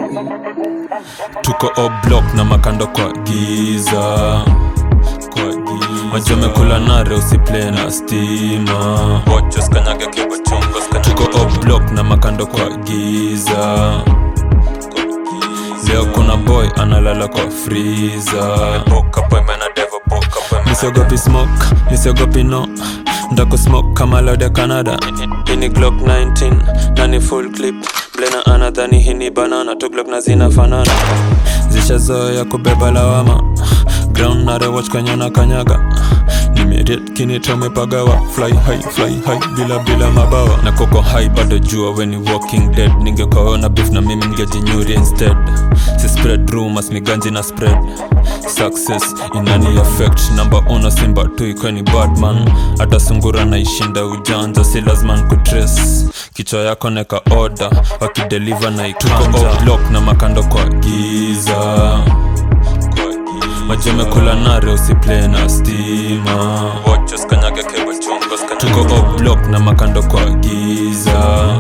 Tuko block na makando kwa giza. Majome kula nare usiplay na stima. Watchos kanyage kibo chungos. Tuko block na makando kwa giza. Leo kuna boy analala kwa freezer. Misiogopi smoke, misiogopi no. Ndako smoke kama loud Canada. Ini Glock 19, nani full clip. Blena anadhani hini banana. Tu Glock na zina fanana. Zishazoea kubeba lawama. Ground nare watch kanyona kanyaga. Nimerit kinito mepagawa. Fly high, bila mabawa. Na koko high bado jua when you walking dead. Ningekaona beef na mimi ngejinyuri instead. Si spread rumors miganji na spread. Success inani affect. Number uno simba tu ikweni badman. Hata sungura na ishinda ujanja. Si lazman kutrace. Kichwa yako neka order. Wakideliver na ikanja. Tuko block na makando kwa giza. Majome kula nare usiplay na stima. Watchos kanyage kebo chungos. Tuko block na makando kwa giza.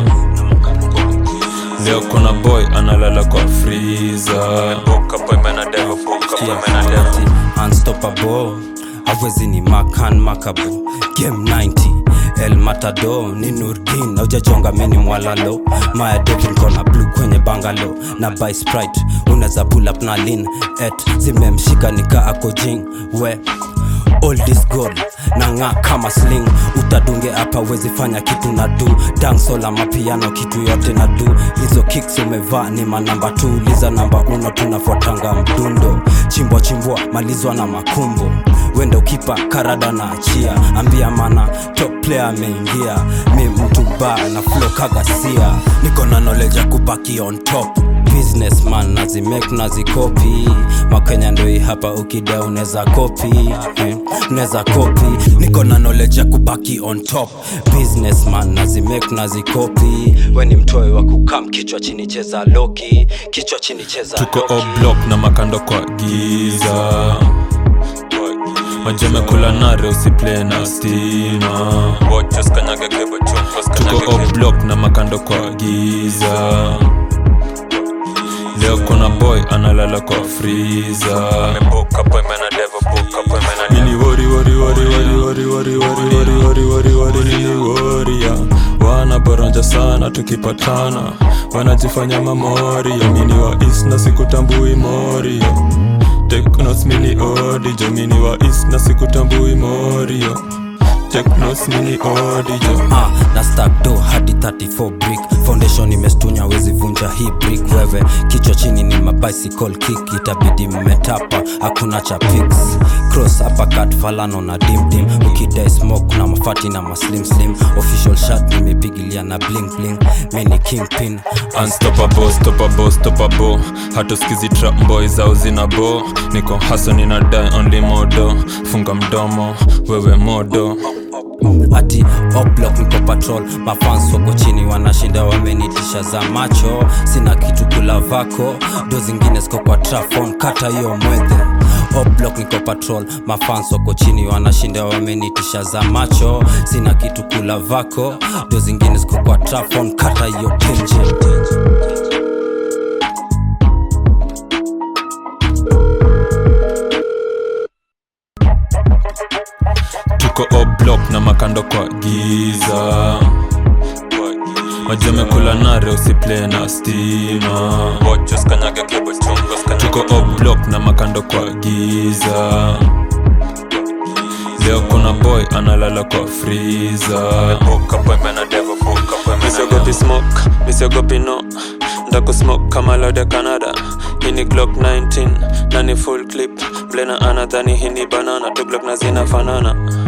Leo kuna boy analala kwa freezer. Boka boy mena devil. Unstoppable, hawezi ni makan makabo. Game 90 El Matador ni Nurdin. Na ujajonga mini mwalalo. Maya Devin kona blue kwenye bangalo. Na buy Sprite, uneza pull up na lean. Zimemshika nika ako jing. We all this gold na nga kama sling. Utadunge hapa wezi fanya kitu na do. Dancehall ama piano kitu yote na do. Hizo kicks umevaa ni manamba 2. Liza namba 1 tunafuatanga mdundo. Chimbwa malizwa na makumbo. Wendo kipa karada na achia. Ambia mana top player ameingia. Mi mtu ba na flow kagasia. Niko na knowledge ya kubaki on top. Businessman nazimake nazikopi. Makenya ndoi hapa ukida uneza copy. Uneza copy. Niko na knowledge ya kubaki on top. Businessman nazimake nazikopi. Weni mtoe wa kukam kichwa chini cheza Loki. Kichwa chini cheza Tuko block na makando kwa giza. Majome kula nare usiplay na stima. Watchos kanyage kebo chungos. Tuko block na makando kwa giza. Leo kuna boy analala kwa freezer. Meboka boy mena devil. Mini worry nini warrior. Wana boronja sana tukipatana. Wanajifanya mamoria. Mini wa east na sikutambui morio. Take notes mini odijo. Mini wa east na sikutambui morio. Take notes mini odijo. Na stack do hadi 34 brick. Foundation imestunya wezi vunja hii brick. Wewe kichwa chini ni mabicycle kick. Itabidi mmetapa hakuna cha pics. Cross uppercut falano na dim. Ukidai smoke na mafati na maslim. Official shot nimepigilia na bling. Mini kingpin. Unstoppable. Hatuskizi trap boys au zinabo. Niko hustle nina die only modo. Funga mdomo wewe modo. Ati block niko patrol. Mafans wako chini wanashinda wamenitisha za macho. Sina kitu kula vako. Do zingine ziko kwa trafon. Kata hiyo mwethe. Block niko patrol. Mafans wako chini wanashinda wamenitisha za macho. Sina kitu kula vako. Do zingine ziko kwa trafon. Kata hiyo tenje. Tuko block na makando kwa giza. Majome kula nare usiplay na stima. Watchos kanyage kebo chungos. Tuko block na makando kwa giza. Leo kuna boy analala kwa freezer. Boka boy mena devil. Misiogopi smoke, misiogopi no. Ndako smoke kama loud Canada. Ini Glock 19, nani full clip. Blena anadhani hini banana. Tu Glock na zina fanana.